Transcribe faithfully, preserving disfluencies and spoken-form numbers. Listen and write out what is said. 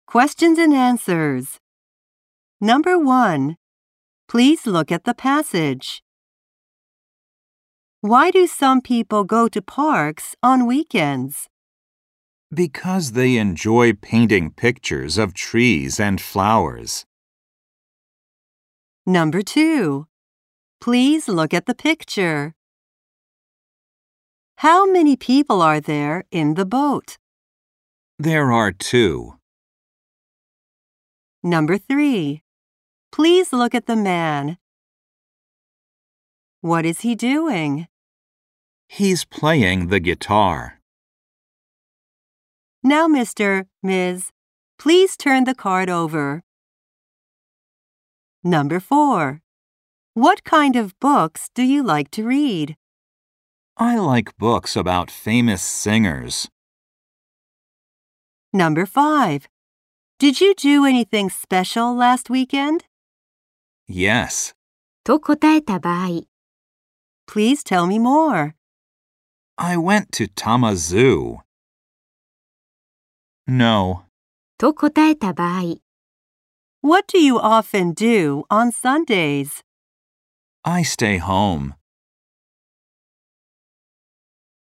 Questions and answers. Number one. Please look at the passage. Why do some people go to parks on weekends? Because they enjoy painting pictures of trees and flowers. Number two. Please look at the picture. How many people are there in the boat? There are two. Number three. Please look at the man. What is he doing? He's playing the guitar. Now, Mister, Miz, please turn the card over. Number four. What kind of books do you like to read? I like books about famous singers. Number five. Did you do anything special last weekend? Yes. と答えた場合、 Please tell me more. I went to Tama Zoo. No. と答えた場合、 What do you often do on Sundays? I stay home.